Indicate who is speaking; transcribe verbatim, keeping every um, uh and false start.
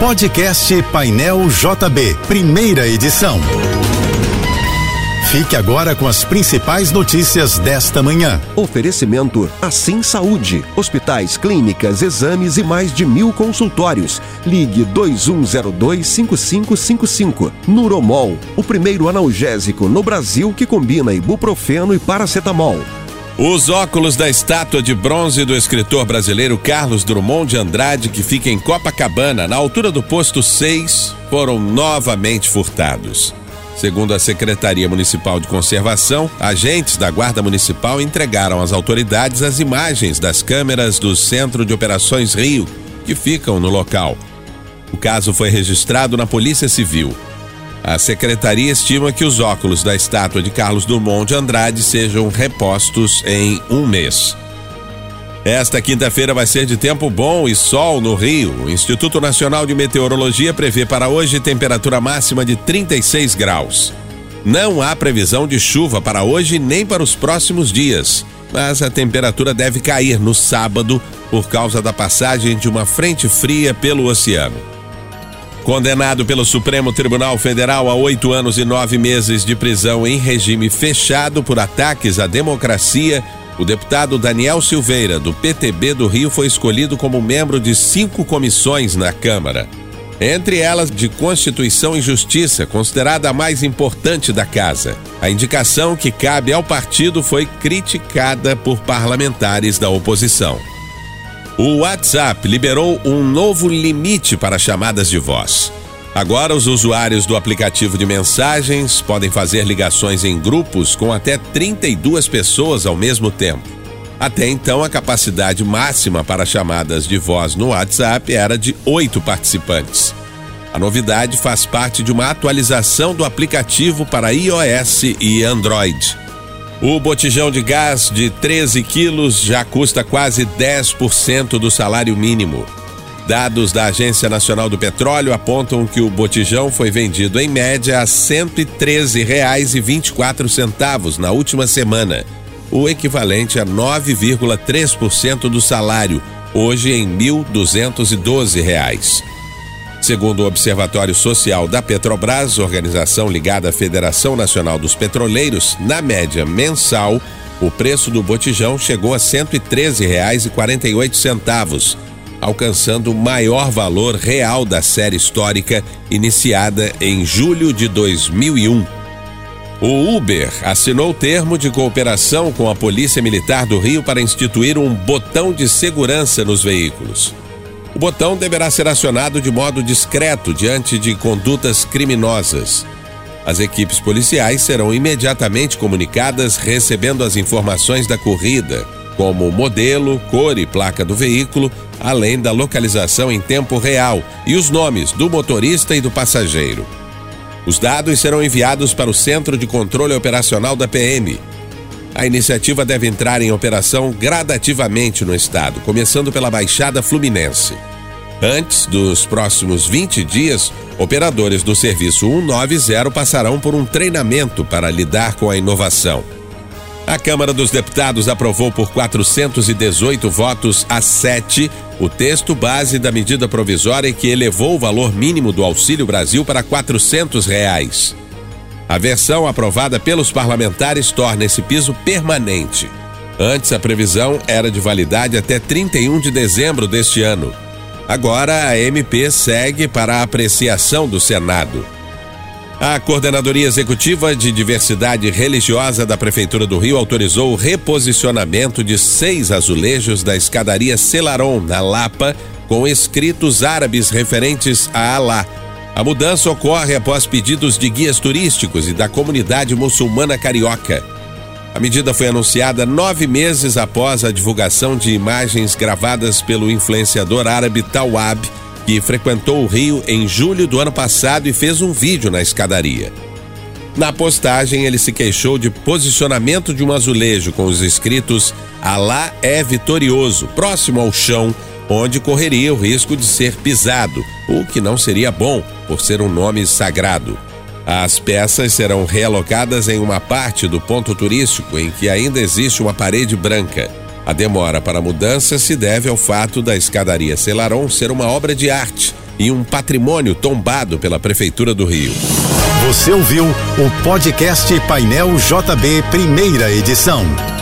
Speaker 1: Podcast Painel J B, primeira edição. Fique agora com as principais notícias desta manhã.
Speaker 2: Oferecimento Assim Saúde. Hospitais, clínicas, exames e mais de mil consultórios. Ligue dois um zero dois, cinco cinco cinco cinco. Nuromol, o primeiro analgésico no Brasil que combina ibuprofeno e paracetamol.
Speaker 3: Os óculos da estátua de bronze do escritor brasileiro Carlos Drummond de Andrade, que fica em Copacabana, na altura do posto seis, foram novamente furtados. Segundo a Secretaria Municipal de Conservação, agentes da Guarda Municipal entregaram às autoridades as imagens das câmeras do Centro de Operações Rio, que ficam no local. O caso foi registrado na Polícia Civil. A Secretaria estima que os óculos da estátua de Carlos Drummond de Andrade sejam repostos em um mês. Esta quinta-feira vai ser de tempo bom e sol no Rio. O Instituto Nacional de Meteorologia prevê para hoje temperatura máxima de trinta e seis graus. Não há previsão de chuva para hoje nem para os próximos dias, mas a temperatura deve cair no sábado por causa da passagem de uma frente fria pelo oceano. Condenado pelo Supremo Tribunal Federal a oito anos e nove meses de prisão em regime fechado por ataques à democracia, o deputado Daniel Silveira, do P T B do Rio, foi escolhido como membro de cinco comissões na Câmara. Entre elas, de Constituição e Justiça, considerada a mais importante da casa. A indicação que cabe ao partido foi criticada por parlamentares da oposição. O WhatsApp liberou um novo limite para chamadas de voz. Agora, os usuários do aplicativo de mensagens podem fazer ligações em grupos com até trinta e duas pessoas ao mesmo tempo. Até então, a capacidade máxima para chamadas de voz no WhatsApp era de oito participantes. A novidade faz parte de uma atualização do aplicativo para iOS e Android. O botijão de gás de treze quilos já custa quase dez por cento do salário mínimo. Dados da Agência Nacional do Petróleo apontam que o botijão foi vendido em média a cento e treze reais e vinte e quatro centavos na última semana, o equivalente a nove vírgula três por cento do salário, hoje em mil duzentos e doze reais. Segundo o Observatório Social da Petrobras, organização ligada à Federação Nacional dos Petroleiros, na média mensal, o preço do botijão chegou a cento e treze reais e quarenta e oito centavos, alcançando o maior valor real da série histórica iniciada em julho de dois mil e um. O Uber assinou termo de cooperação com a Polícia Militar do Rio para instituir um botão de segurança nos veículos. O botão deverá ser acionado de modo discreto diante de condutas criminosas. As equipes policiais serão imediatamente comunicadas recebendo as informações da corrida, como modelo, cor e placa do veículo, além da localização em tempo real e os nomes do motorista e do passageiro. Os dados serão enviados para o Centro de Controle Operacional da P M. A iniciativa deve entrar em operação gradativamente no estado, começando pela Baixada Fluminense. Antes dos próximos vinte dias, operadores do serviço cento e noventa passarão por um treinamento para lidar com a inovação. A Câmara dos Deputados aprovou por quatrocentos e dezoito votos a sete o texto base da medida provisória que elevou o valor mínimo do Auxílio Brasil para quatrocentos reais. A versão aprovada pelos parlamentares torna esse piso permanente. Antes, a previsão era de validade até trinta e um de dezembro deste ano. Agora, a M P segue para a apreciação do Senado. A Coordenadoria Executiva de Diversidade Religiosa da Prefeitura do Rio autorizou o reposicionamento de seis azulejos da escadaria Selarón, na Lapa, com escritos árabes referentes a Alá. A mudança ocorre após pedidos de guias turísticos e da comunidade muçulmana carioca. A medida foi anunciada nove meses após a divulgação de imagens gravadas pelo influenciador árabe Tawab, que frequentou o Rio em julho do ano passado e fez um vídeo na escadaria. Na postagem, ele se queixou de posicionamento de um azulejo com os escritos Alá é vitorioso, próximo ao chão, onde correria o risco de ser pisado, o que não seria bom, por ser um nome sagrado. As peças serão realocadas em uma parte do ponto turístico em que ainda existe uma parede branca. A demora para a mudança se deve ao fato da escadaria Selarón ser uma obra de arte, e um patrimônio tombado pela Prefeitura do Rio.
Speaker 1: Você ouviu o podcast Painel J B, primeira edição.